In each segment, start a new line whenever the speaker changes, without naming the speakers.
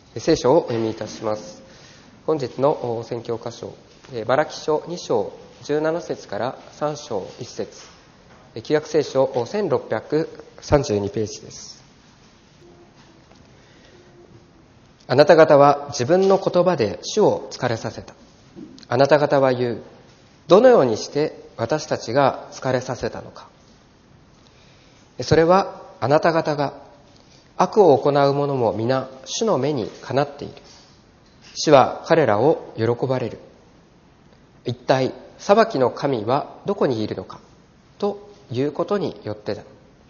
聖書をお読みいたします。本日の宣教箇所、マラキ書2章17節から3章1節、旧約聖書1632ページです。あなた方は自分の言葉で主を疲れさせた。あなた方は言う。どのようにして私たちが疲れさせたのか。それはあなた方が悪を行う者も皆主の目にかなっている。主は彼らを喜ばれる。一体裁きの神はどこにいるのかということによってだ。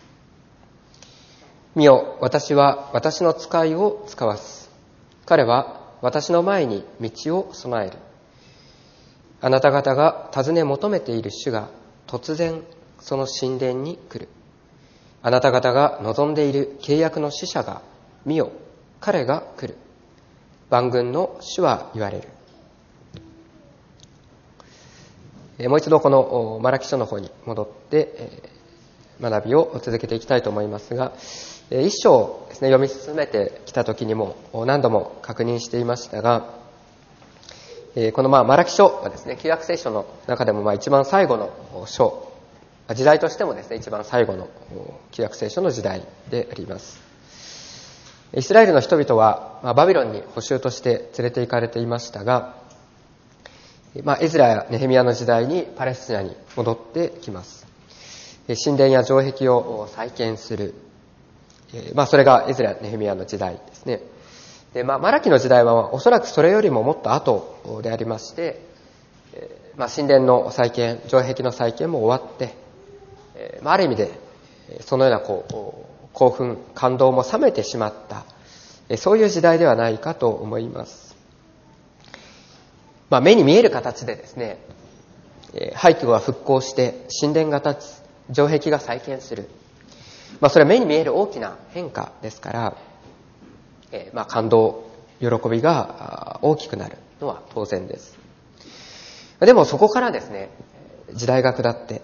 見よ、私は私の使いを使わす。彼は私の前に道を備える。あなた方が尋ね求めている主が突然その神殿に来る。あなた方が望んでいる契約の使者が、見よ、彼が来る。万軍の主は言われる。もう一度このマラキ書の方に戻って学びを続けていきたいと思いますが、一章ですね、読み進めてきた時にも何度も確認していましたが、このマラキ書はですね、旧約聖書の中でも一番最後の章、時代としてもですね、一番最後の旧約聖書の時代であります。イスラエルの人々はバビロンに捕囚として連れて行かれていましたが、エズラやネヘミヤの時代にパレスチナに戻ってきます。神殿や城壁を再建する。それがエズラやネヘミヤの時代ですね。で、マラキの時代はおそらくそれよりももっと後でありまして、神殿の再建、城壁の再建も終わって、ある意味でそのような興奮、感動も冷めてしまった、そういう時代ではないかと思います。目に見える形でですね、廃墟が復興して神殿が建つ、城壁が再建する、それは目に見える大きな変化ですから、感動、喜びが大きくなるのは当然です。でもそこからですね、時代が下って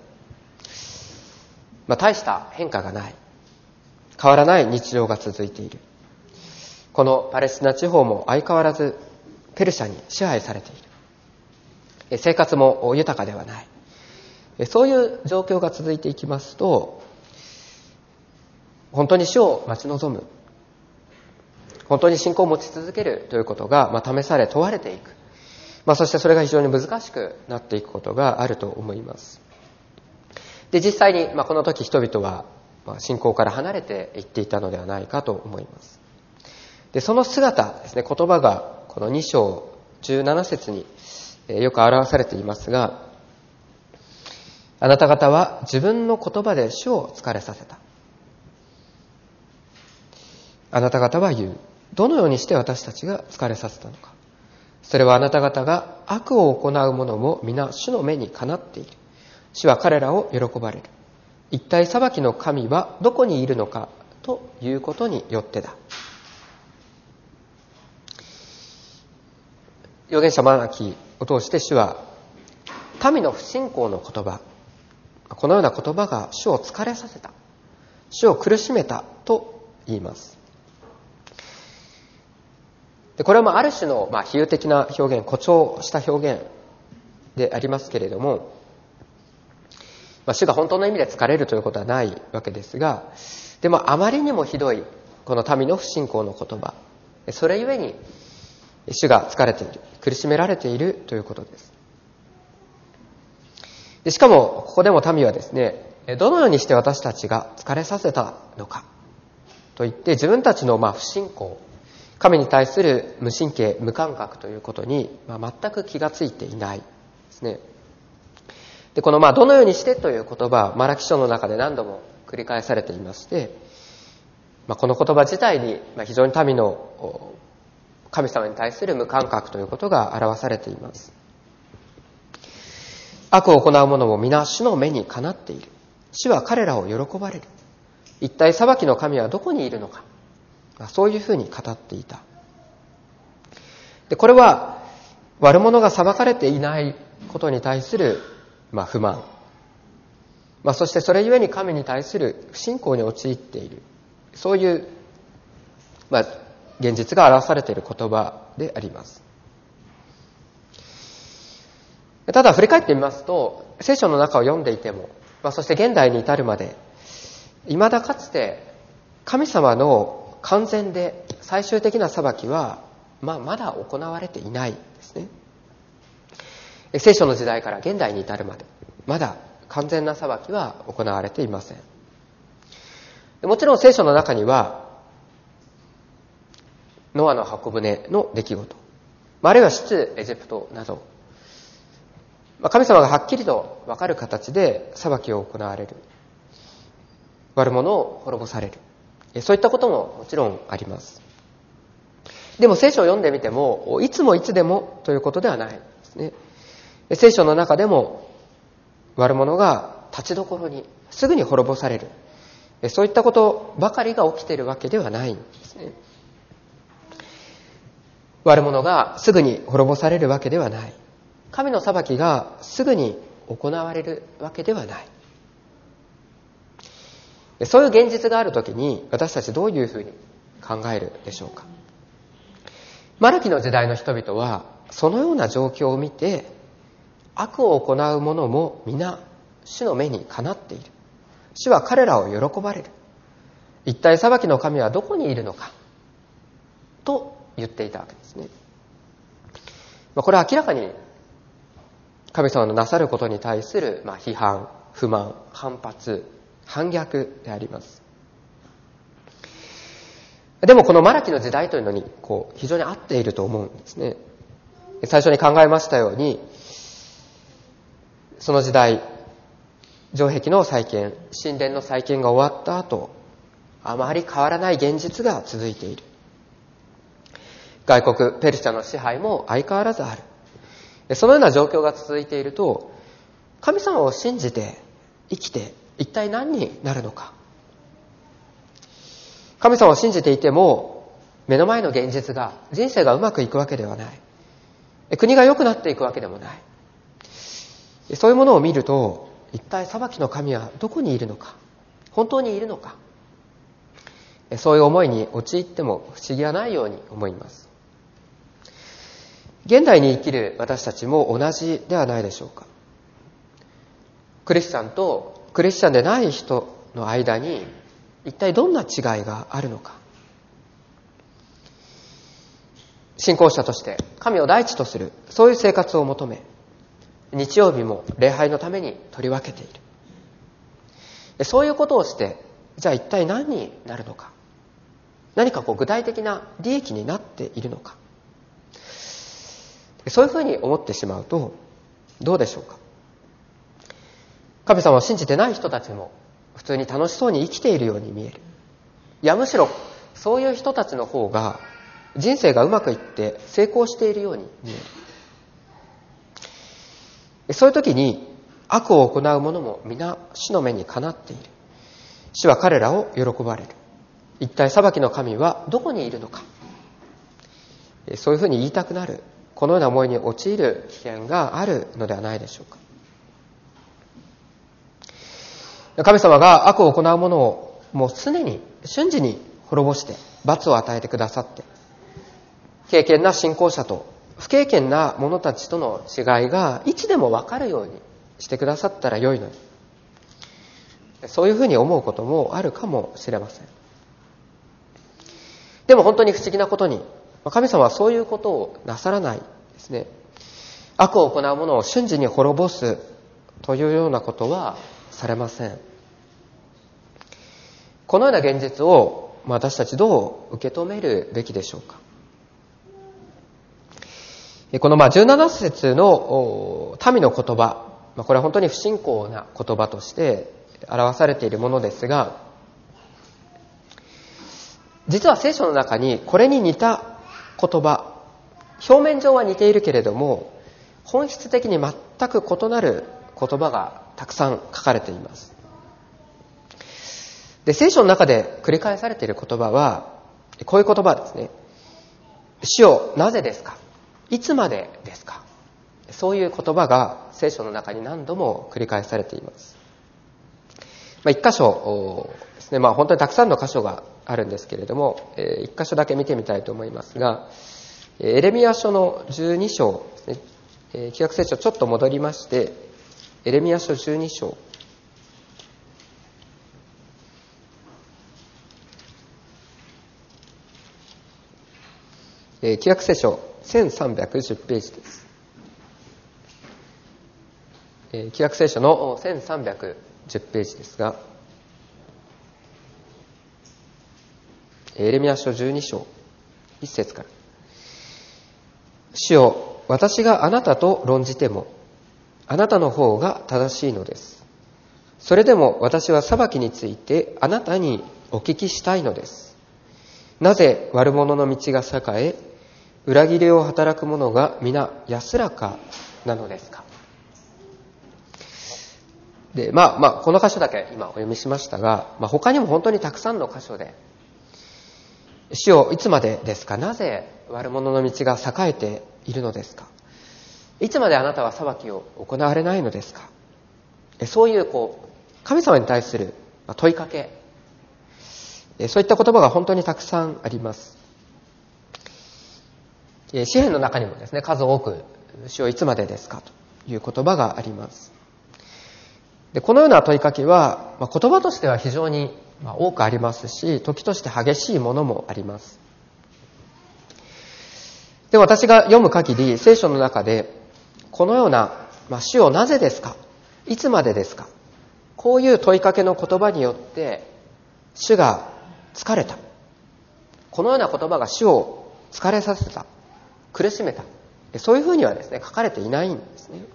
大した変化がない、変わらない日常が続いている。このパレスチナ地方も相変わらずペルシャに支配されている。生活も豊かではない。そういう状況が続いていきますと、本当に主を待ち望む、本当に信仰を持ち続けるということが試され問われていく。そしてそれが非常に難しくなっていくことがあると思います。で、実際にこの時人々は信仰から離れていっていたのではないかと思います。で、その姿ですね、言葉がこの2章17節によく表されていますが、あなた方は自分の言葉で主を疲れさせた。あなた方は言う。どのようにして私たちが疲れさせたのか。それはあなた方が悪を行う者も皆主の目にかなっている。主は彼らを喜ばれる。一体裁きの神はどこにいるのかということによってだ。預言者マラキを通して主は民の不信仰の言葉、このような言葉が主を疲れさせた、主を苦しめたと言います。で、これはある種の比喩的な表現、誇張した表現でありますけれども、主が本当の意味で疲れるということはないわけですが、でもあまりにもひどいこの民の不信仰の言葉、それゆえに主が疲れている、苦しめられているということです。で、しかもここでも民はですね、どのようにして私たちが疲れさせたのかと言って自分たちの不信仰、神に対する無神経無感覚ということに全く気がついていないですね。で、このどのようにしてという言葉はマラキ書の中で何度も繰り返されていまして、この言葉自体に非常に民の神様に対する無感覚ということが表されています。悪を行う者も皆主の目にかなっている。主は彼らを喜ばれる。一体裁きの神はどこにいるのか。そういうふうに語っていた。で、これは悪者が裁かれていないことに対する不満、そしてそれゆえに神に対する不信仰に陥っている、そういう現実が表されている言葉であります。ただ振り返ってみますと、聖書の中を読んでいても、そして現代に至るまで、未だかつて神様の完全で最終的な裁きは、まだ行われていないですね。聖書の時代から現代に至るまで、まだ完全な裁きは行われていません。もちろん聖書の中には、ノアの箱舟の出来事、あるいは出エジプトなど、神様がはっきりと分かる形で裁きを行われる。悪者を滅ぼされる。そういったことももちろんあります。でも聖書を読んでみても、いつもいつでもということではないですね。聖書の中でも悪者が立ちどころにすぐに滅ぼされる。そういったことばかりが起きているわけではないんですね。悪者がすぐに滅ぼされるわけではない。神の裁きがすぐに行われるわけではない。そういう現実があるときに私たちどういうふうに考えるでしょうか。マラキの時代の人々はそのような状況を見て、悪を行う者も皆主の目にかなっている。主は彼らを喜ばれる。一体裁きの神はどこにいるのかと言っていたわけですね。これは明らかに神様のなさることに対する批判、不満、反発、反逆であります。でもこのマラキの時代というのに非常に合っていると思うんですね。最初に考えましたように、その時代、城壁の再建、神殿の再建が終わった後、あまり変わらない現実が続いている。外国、ペルシャの支配も相変わらずある。そのような状況が続いていると、神様を信じて生きて一体何になるのか。神様を信じていても、目の前の現実が、人生がうまくいくわけではない。国が良くなっていくわけでもない。そういうものを見ると、一体裁きの神はどこにいるのか、本当にいるのか。そういう思いに陥っても不思議はないように思います。現代に生きる私たちも同じではないでしょうか。クリスチャンとクリスチャンでない人の間に一体どんな違いがあるのか。信仰者として神を第一とする、そういう生活を求め、日曜日も礼拝のために取り分けている。そういうことをして、じゃあ一体何になるのか。何か具体的な利益になっているのか。そういうふうに思ってしまうと、どうでしょうか。神様を信じてない人たちも普通に楽しそうに生きているように見える。いや、むしろそういう人たちの方が人生がうまくいって成功しているように見える。そういう時に悪を行う者も皆主の目にかなっている。主は彼らを喜ばれる。一体裁きの神はどこにいるのか。そういうふうに言いたくなる、このような思いに陥る危険があるのではないでしょうか。神様が悪を行う者をもう常に瞬時に滅ぼして罰を与えてくださって、経験な信仰者と不経験な者たちとの違いがいつでも分かるようにしてくださったら良いのに、そういうふうに思うこともあるかもしれません。でも本当に不思議なことに、神様はそういうことをなさらないですね。悪を行う者を瞬時に滅ぼすというようなことはされません。このような現実を私たちどう受け止めるべきでしょうか。この17節の民の言葉、これは本当に不信仰な言葉として表されているものですが、実は聖書の中にこれに似た言葉、表面上は似ているけれども本質的に全く異なる言葉がたくさん書かれています。で、聖書の中で繰り返されている言葉はこういう言葉ですね。主よ、なぜですか？いつまでですか？そういう言葉が聖書の中に何度も繰り返されています。一箇所ですね、本当にたくさんの箇所があるんですけれども、一箇所だけ見てみたいと思いますが、エレミヤ書の12章ですね。旧約聖書ちょっと戻りまして、エレミヤ書12章。旧約聖書1310ページです。旧約聖書の1310ページですが、エレミヤ書12章1節から。主よ、私があなたと論じても、あなたの方が正しいのです。それでも私は裁きについてあなたにお聞きしたいのです。なぜ悪者の道が栄え、裏切りを働く者が皆安らかなのですか。で、この箇所だけ今お読みしましたが、他にも本当にたくさんの箇所で、主よ、いつまでですか。なぜ悪者の道が栄えているのですか。いつまであなたは裁きを行われないのですか。そういう神様に対する問いかけ、そういった言葉が本当にたくさんあります。詩篇の中にもですね、数多く主よいつまでですかという言葉があります。で、このような問いかけは、言葉としては非常に多くありますし、時として激しいものもあります。で、私が読む限り、聖書の中で、このような、主よなぜですか？いつまでですか？こういう問いかけの言葉によって、主が疲れた。このような言葉が主を疲れさせた。苦しめた。そういうふうにはですね、書かれていないんですね。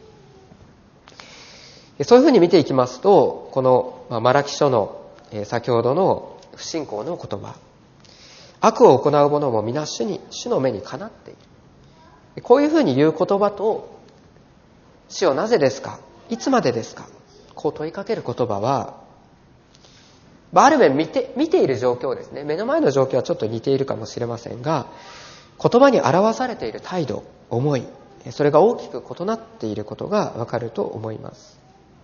そういうふうに見ていきますと、このマラキ書の先ほどの不信仰の言葉、悪を行う者も皆主の目にかなっている。こういうふうに言う言葉と、主よなぜですか？いつまでですか？こう問いかける言葉は、ある面見ている状況ですね。目の前の状況はちょっと似ているかもしれませんが、言葉に表されている態度、思い、それが大きく異なっていることがわかると思います。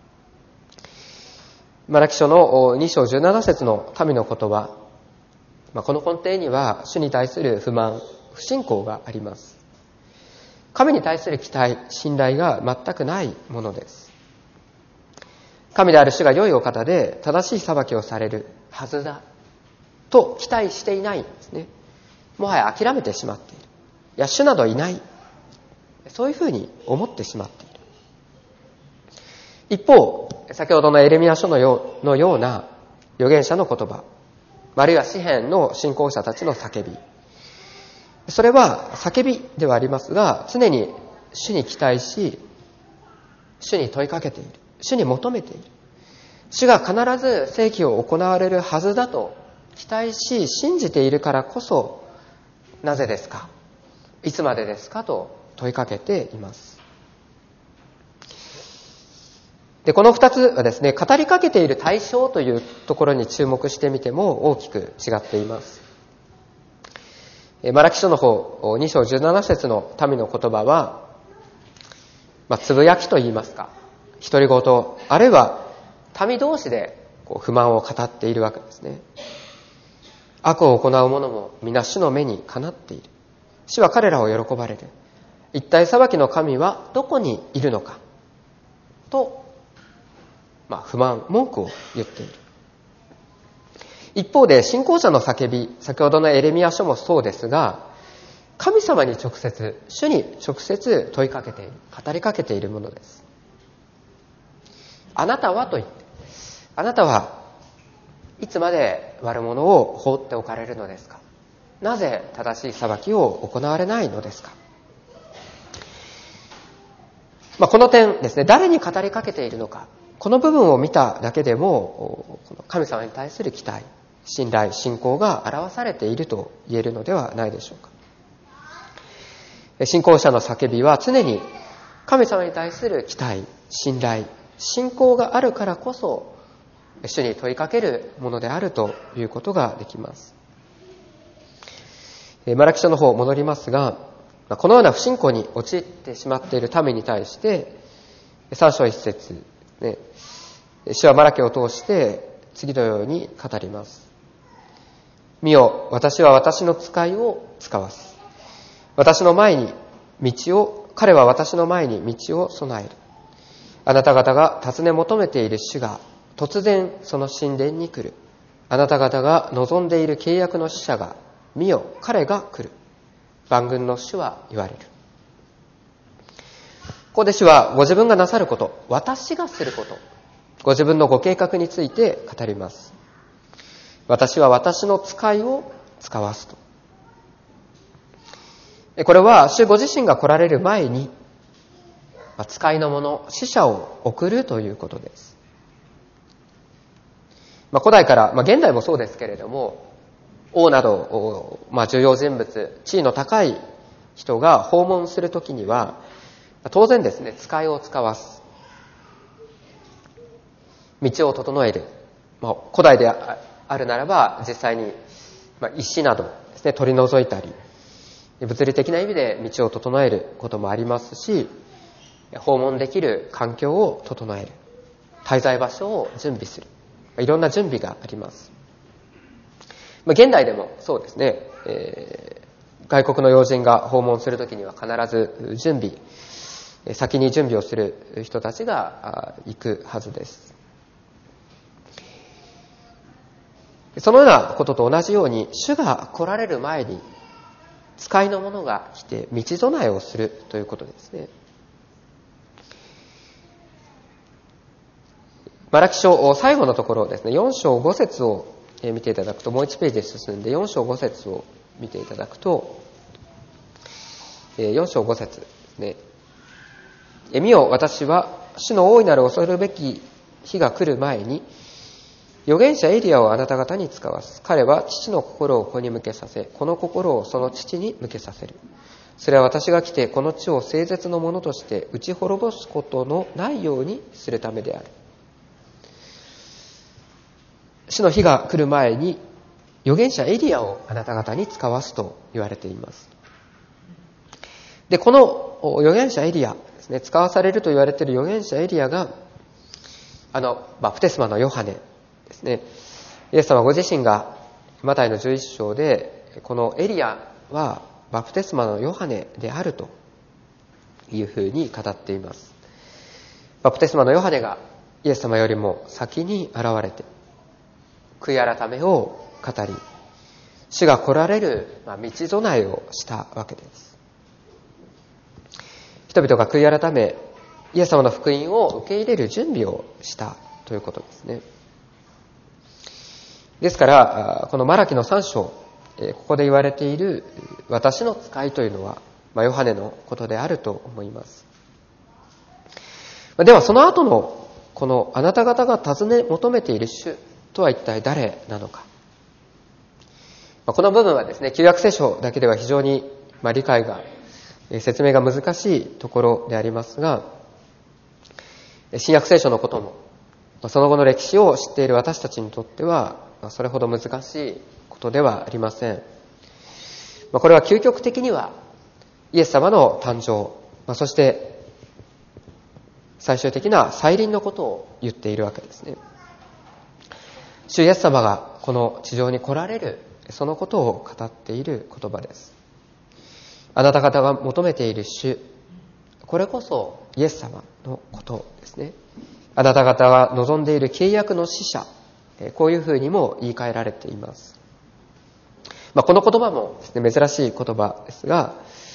マラキ書の2章17節の民の言葉、この根底には主に対する不満、不信仰があります。神に対する期待、信頼が全くないものです。神である主が良いお方で正しい裁きをされるはずだと期待していないんですね。もはや諦めてしまっている。いや、主などいない。そういうふうに思ってしまっている。一方、先ほどのエレミヤ書のような預言者の言葉、あるいは詩篇の信仰者たちの叫び。それは叫びではありますが、常に主に期待し、主に問いかけている。主に求めている。主が必ず正義を行われるはずだと期待し、信じているからこそ、なぜですか？いつまでですか？と問いかけています。で、この二つはですね、語りかけている対象というところに注目してみても大きく違っています。マラキ書の方、2章17節の民の言葉は、つぶやきと言いますか、独り言、あるいは民同士で不満を語っているわけですね。悪を行う者も皆主の目にかなっている。主は彼らを喜ばれる。一体裁きの神はどこにいるのかと、不満、文句を言っている。一方で信仰者の叫び、先ほどのエレミヤ書もそうですが、神様に直接、主に直接問いかけている、語りかけているものです。あなたはと言って、あなたはいつまで悪者を放っておかれるのですか？なぜ正しい裁きを行われないのですか？この点ですね、誰に語りかけているのか、この部分を見ただけでも、神様に対する期待、信頼、信仰が表されていると言えるのではないでしょうか。信仰者の叫びは常に神様に対する期待、信頼、信仰があるからこそ、主に問いかけるものであるということができます。マラキ書の方戻りますが、このような不信仰に陥ってしまっている民に対して、3章1節、主はマラキを通して次のように語ります。 見よ、私は私の使いを使わす。彼は私の前に道を備える。あなた方が尋ね求めている主が突然その神殿に来る。あなた方が望んでいる契約の使者が、見よ、彼が来る。万軍の主は言われる。ここで主はご自分がなさること、私がすること、ご自分のご計画について語ります。私は私の使いを使わすと。これは主ご自身が来られる前に、使いの者、使者を送るということです。古代から、現代もそうですけれども、王など、重要人物、地位の高い人が訪問するときには、当然ですね、使いを使わす。道を整える。古代であるならば、実際に、石などですね、取り除いたり、物理的な意味で道を整えることもありますし、訪問できる環境を整える。滞在場所を準備する。いろんな準備があります。現代でもそうですね、外国の要人が訪問するときには必ず先に準備をする人たちが行くはずです。そのようなことと同じように、主が来られる前に使いの者が来て道備えをするということですね。マラキ書最後のところですね、4章5節を見ていただくと、もう1ページ進んで4章5節を見ていただくと、4章5節ですね。見よ、私は主の大いなる恐るべき日が来る前に、預言者エリアをあなた方に使わす。彼は父の心を子に向けさせ、この心をその父に向けさせる。それは私が来てこの地を聖絶のものとして打ち滅ぼすことのないようにするためである。主の日が来る前に預言者エリアをあなた方に使わすと言われています。で、この預言者エリアですね、使わされると言われている預言者エリアが、バプテスマのヨハネですね。イエス様ご自身がマタイの11章で、このエリアはバプテスマのヨハネであるというふうに語っています。バプテスマのヨハネがイエス様よりも先に現れて、悔い改めを語り、主が来られる道備えをしたわけです。人々が悔い改め、イエス様の福音を受け入れる準備をしたということですね。ですから、このマラキの3章、ここで言われている私の使いというのは、ヨハネのことであると思います。ではその後のこのあなた方が尋ね求めている主とは一体誰なのか。この部分はですね、旧約聖書だけでは非常に理解が、説明が難しいところでありますが、新約聖書のことも、その後の歴史を知っている私たちにとっては、それほど難しいことではありません。これは究極的には、イエス様の誕生、そして最終的な再臨のことを言っているわけですね。主イエス様がこの地上に来られる、そのことを語っている言葉です。あなた方が求めている主、これこそイエス様のことですね。あなた方が望んでいる契約の使者、こういうふうにも言い換えられています。この言葉もですね、珍しい言葉ですが、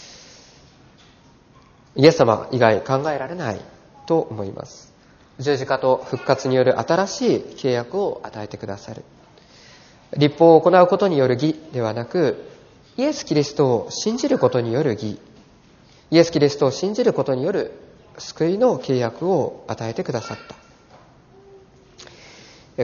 イエス様以外考えられないと思います。十字架と復活による新しい契約を与えてくださる。律法を行うことによる義ではなく、イエス・キリストを信じることによる義、イエス・キリストを信じることによる救いの契約を与えてくださった。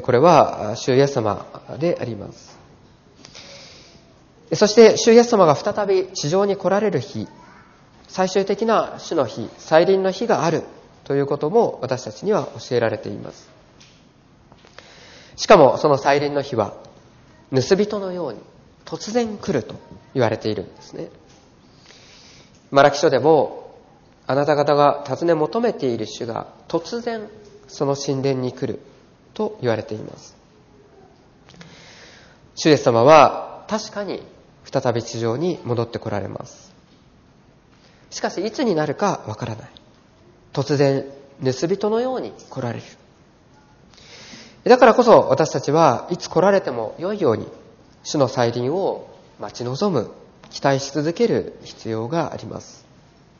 これは主イエス様であります。そして主イエス様が再び地上に来られる日、最終的な主の日、再臨の日があるということも私たちには教えられています。しかもその再臨の日は盗人のように突然来ると言われているんですね。マラキ書でも、あなた方が尋ね求めている主が突然その神殿に来ると言われています。主イエス様は確かに再び地上に戻ってこられます。しかしいつになるかわからない。突然盗人のように来られる。だからこそ私たちはいつ来られても良いように主の再臨を待ち望む、期待し続ける必要があります。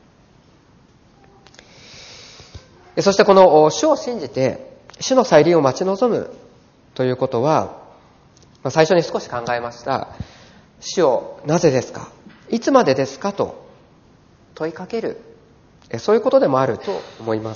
そしてこの主を信じて主の再臨を待ち望むということは、最初に少し考えました。主をなぜですか、いつまでですかと問いかける、そういうことでもあると思います。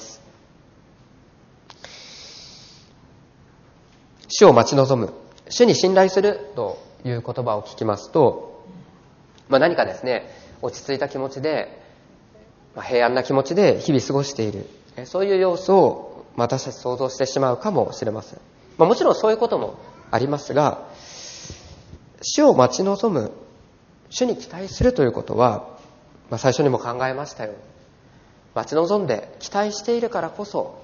主を待ち望む、主に信頼するという言葉を聞きますと、何かですね、落ち着いた気持ちで、平安な気持ちで日々過ごしている、そういう様子を私たち想像してしまうかもしれません。もちろんそういうこともありますが、主を待ち望む、主に期待するということは、最初にも考えましたように、待ち望んで期待しているからこそ、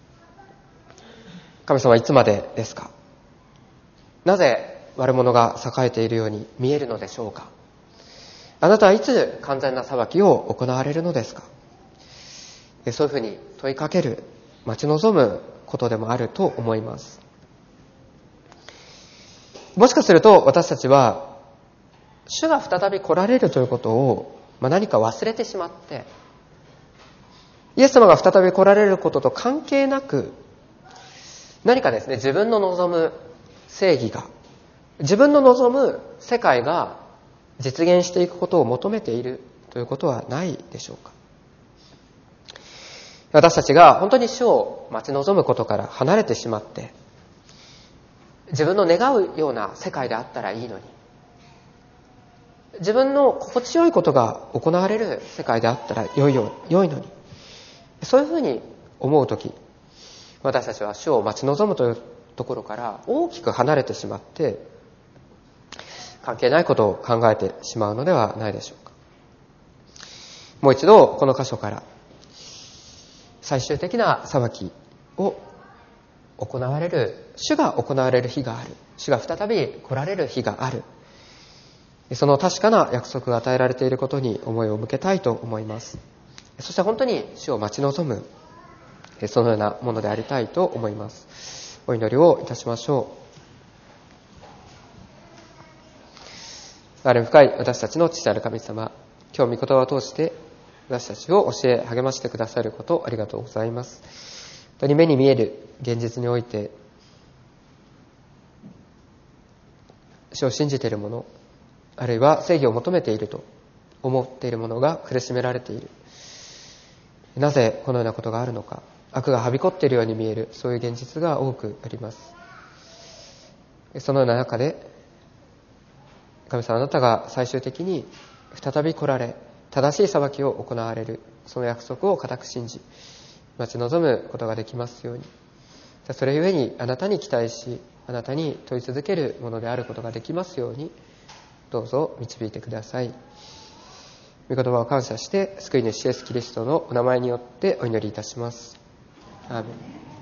神様いつまでですか、なぜ悪者が栄えているように見えるのでしょうか、あなたはいつ完全な裁きを行われるのですか、そういうふうに問いかける、待ち望むことでもあると思います。もしかすると私たちは主が再び来られるということを何か忘れてしまって、イエス様が再び来られることと関係なく、何かですね、自分の望む正義が、自分の望む世界が実現していくことを求めているということはないでしょうか。私たちが本当に主を待ち望むことから離れてしまって、自分の願うような世界であったらいいのに、自分の心地よいことが行われる世界であったら良いのに、そういうふうに思うとき、私たちは主を待ち望むというところから大きく離れてしまって、関係ないことを考えてしまうのではないでしょうか。もう一度この箇所から最終的な裁きを行われる、主が行われる日がある、主が再び来られる日がある、その確かな約束が与えられていることに思いを向けたいと思います。そして本当に主を待ち望む、そのようなものでありたいと思います。お祈りをいたしましょう。あれ深い私たちの父なる神様、今日御言葉を通して私たちを教え励ましてくださることありがとうございます。本当に目に見える現実において、主を信じている者、あるいは正義を求めていると思っている者が苦しめられている。なぜこのようなことがあるのか、悪がはびこっているように見える、そういう現実が多くあります。そのような中で、神様あなたが最終的に再び来られ、正しい裁きを行われる、その約束を固く信じ、待ち望むことができますように。それゆえにあなたに期待し、あなたに問い続けるものであることができますように、どうぞ導いてください。御言葉を感謝して、救い主イエスキリストのお名前によってお祈りいたします。アーメン。